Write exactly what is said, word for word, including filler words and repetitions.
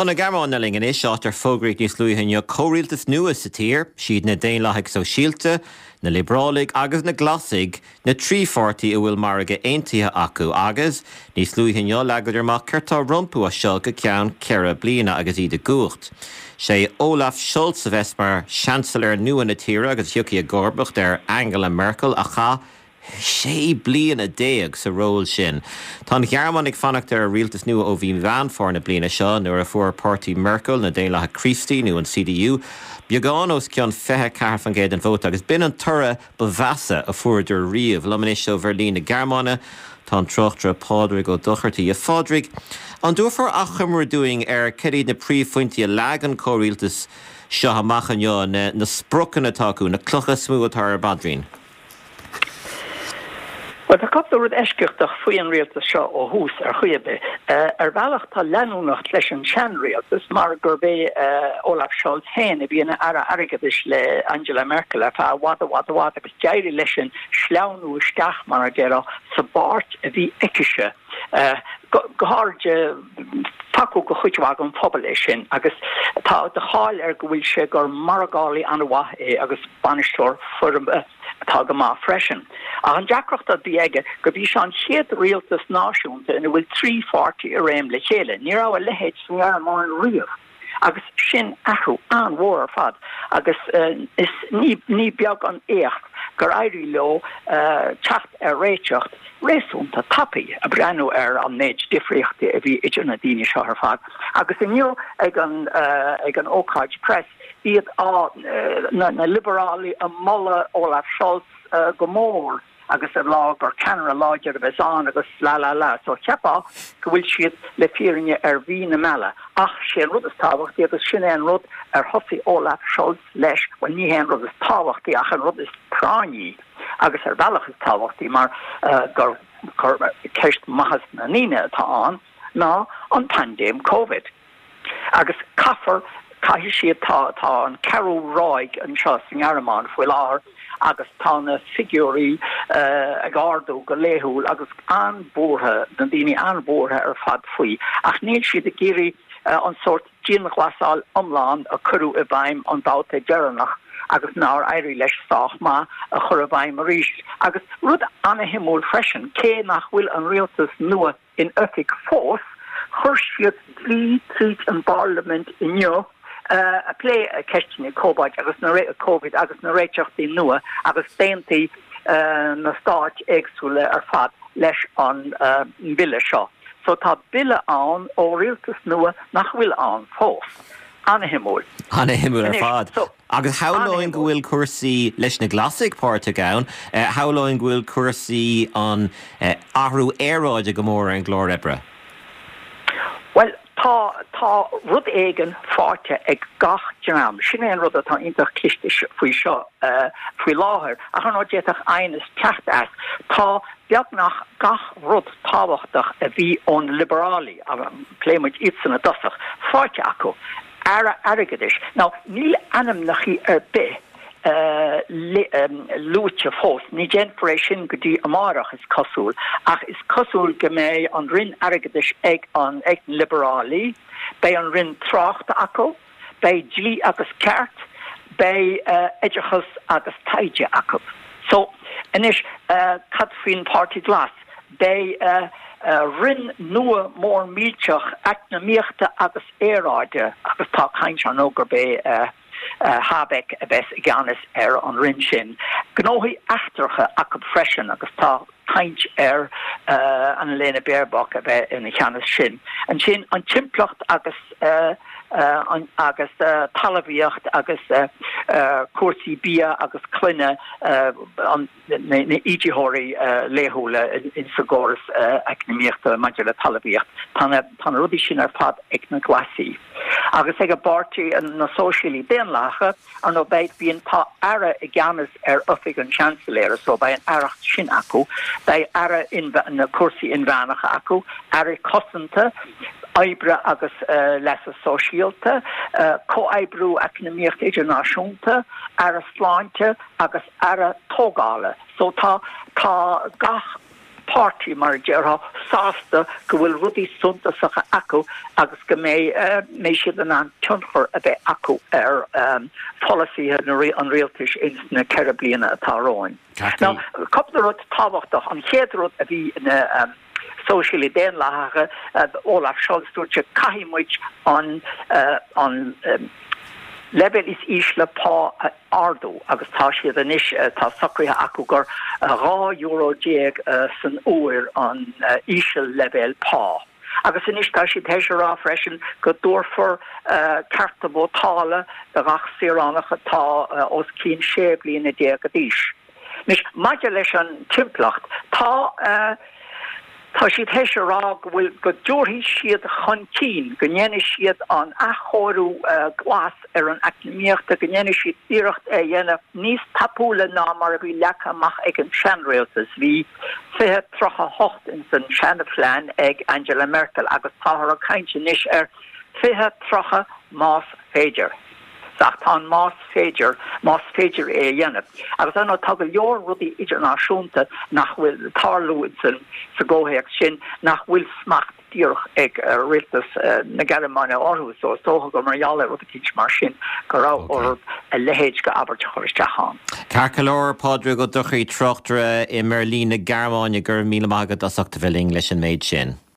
Chuna Garmána lingin is seát ar fógraigh níos luúthainne cóiríaltas nua sa tír, siad na déanlaigh so síalta, na librálaigh agus na glasaigh na trí forty a bhfuil marga aontaithe acu agus níos luúthainne legaidir má curtá rompu a seo go ceann ceithre bliana agus iad a gúirt. Sé Olaf Scholz a bheits mar seansaileoir nua na tíre agus thiocfaí a gorbacht ar Angela Merkel a cha sé bliana déag sa ról sin. Tá Gearman ag fannacht ar a rialtas nua ó bhí bhean fór na bliana seo nuair a fuair Pártaí Merkel na déanlaithe Christie nu an C D U. Beagán os ceann fethe cearr fan géad an bhót agus bin an tura bhesa a fuaidir riamh lomanis ó Bherlín na Gearmána tá an trochtra Pádraig ó Docherty a Fádrig. An dúfar a chumar doing ar cead na príomhphointí a legan cóiríaltas seo amachchan jo na, na sprochan atá acu na clocha smú atá ar Badrín. Well, the couple of escirtach faoin rialtas seo ó hús ar chuibe. Ar bhealach tá leanúnacht leis an sean rialtas mar gur bé Olaf Scholz hain a bhíonna ara airgeadis le Angela Merkel a fá wada wada wada agus deirí leis an sleanú isteach mar a gcéire sa báirt a bhí eiceise. Goharde taú go chuidhag an phobal é sin agus tá de cháil ar go bhfuil sé gur margálaí anmha é agus banisteoir fum tá go má freisin. A an deacrocht a bhí aige go bhí seán siad rialtas náisiúnta ina bhfuil trí forty a réim le chéile, ní rá a lehéid ar má an riamh. Agus sin acu an mhór ar fad agus uh, is ní, ní beag an écht gur éirí leo uh, teacht ar réiteocht réasúnta tapaí a brenn ar an méid difriochta a bhí idir na daoine seo ar fad. Agus inniu ag an, uh, ag an Ócáid Press iad á uh, na, na liberálaí a molla Olaf Scholz uh, go mór agus a lá gur ceanara láidir a bheitán agus lá lá lá. So ceapá go bhfuil siad le fírinne ar bhí na meile. Ach sé rud is tábhachtaí agus sin an rud ar thosaí Olaf Scholz leis bhain ní hen rud is tábhachtaí ach an rud is práiní agus ar bhealach is tábhachtaí mar uh, gur gur ceist maithas na níine atá an ná an pandéim COVID. Agus caafar caiithí siad tá tá an Carol Roig an seo san Airmán foiil ár agus tá na figurí uh, ag ardú go léthúil agus anbórtha na daoine anbórtha ar fad faoi. Ach níl siad a géirí uh, an sort díanachhlasáil omláin a curú a bhaim an dáta dearannach agus ná éirí leis sách má a chur a bhaim a ríist. Agus rud anna himúil freisin cé nach bhfuil an rialtas nua in oifig fós chuir siad dlí tríd an Parliament inniu Uh, a play a question in COVID agus na rate of COVID agus na réiteachtaí nua agus déantaí uh, na stáit éagsúla ar fad leis an uh, bille seo. So tá bille an ó rialtas nua nach bhfuil an fós. Anna himúil. Anna himúil ar fad. So, agus howlóin go bhfuil cuasaí leis na glasaigh páirte gabhain, uh, howlóin go bhfuil cuasaí an uh, ahrú éráide go mór an glór ebre? Well, Tá tá rud éigen fáte ag gach deam. Sin é an rud atá intach cliste faoi seo faoi láthair. A chu nó déach aonas techt as. Tá beag nach gach rud táhachtach a bhí ón liberálaí a pléimiid iad sanna dosach. Fáte acu ara airgeadis. Ná níl anam nach í ar bith Uh, um, lúte fós, ní genfréis sin go dtí amárach is cosúil, ach is cosúil go mé an rin airgeadis ag an ag liberálaí, bei an rin tráchta acu, bei dlí agus ceart, bei uh, éidechas agus taide acu. So, inis uh, cad faoin Pártaí Glas, bei uh, uh, rin nua mór míteach ag na míochta agus éráide agus tá caint an ógur bei uh, Uh, Habeck a bheits ganas ar an rin sin. Gnóthaí achtarcha acu freisin agus tá caint ar uh, an Lena Baerbock a bheith ina cheannas sin. An sin an timpplacht agus uh, uh, an, agus uh, talabhíocht agus uh, uh, cuasaí bia agus cluine uh, an na idirthirí uh, léthúla in, in sagóras uh, ag na míochta maidir le talabhíocht. Tána tána rudí sin ar fad ag na glasaí. Agus ag a bartí an na sóisialí déanlacha an ó beit bíon tá ara i gceannas ar oifig an chanceléir, so bei an aracht sin acu, bei ara in na cuasaí inmheanacha acu, ara cosanta, aibre agus uh, lesa sóisialta, uh, co-aibrú ag na míocht idirnáisiúnta, ara sláinte agus ara tógála. So tá tá gach party mar dearha sásta go bhfuil rudí suntasacha acu agus go mé mé siad an an tunchar a bheith acu ar policy an réaltais insna ceire bliana atáráin. Now, couple of táhachtach an chéadrút a bhí na socially den láthige Olaf Scholz dúirte caiimiid an an level is isle pá ardú agus tá siad an is tá sacríthe acu gur rá euro déag san uair an isle level pá. Agus in istá si teise rá freisin go dúrfor carta bótála de gach siránach atá os cín sé bliana déag a díis. Nis maidir leis an timplacht tá Tá siad heise rá bhfuil go dúirthaí siad chun cín, go ndéanamh siad an achóirú glas ar an académiaachta, go ndéanamh siad iirecht a dhéanamh níos tapúla ná mar a bhí lecha amach ag an seanréaltas. Bhí fiche trocha hocht in san seanapláin ag Angela Merkel agus táthar a cainte níos ar fiche trocha más féidir. Tá más féidir más féidir é dhéanamh. Agus an tugad leor rudí idirnáisiúnta nach bhfuil tarlúid san sa ggóthaíocht sin nach bhfuil smacht díoch ag rialtas na Gearmáine orthú so tócha go margheall rud a cínt mar sin go rá or a lehéid go abairte choristeachán. Carcha leor Pádraig go duchaí trochtere i Merlín na Gearmáine gur míle maigad asachta bhfuil leis an méid sin.